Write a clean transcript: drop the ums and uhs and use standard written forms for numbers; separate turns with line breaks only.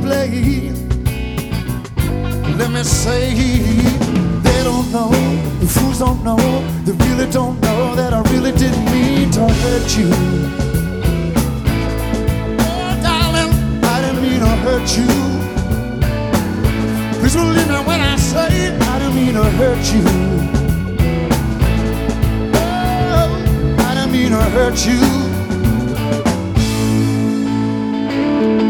play. Let me say, they don't know, the fools don't know, they really don't know that I really didn't mean to hurt you. Oh, darling, I didn't mean to hurt you. Please believe me when I say I didn't mean to hurt you. Oh, I didn't mean to hurt you.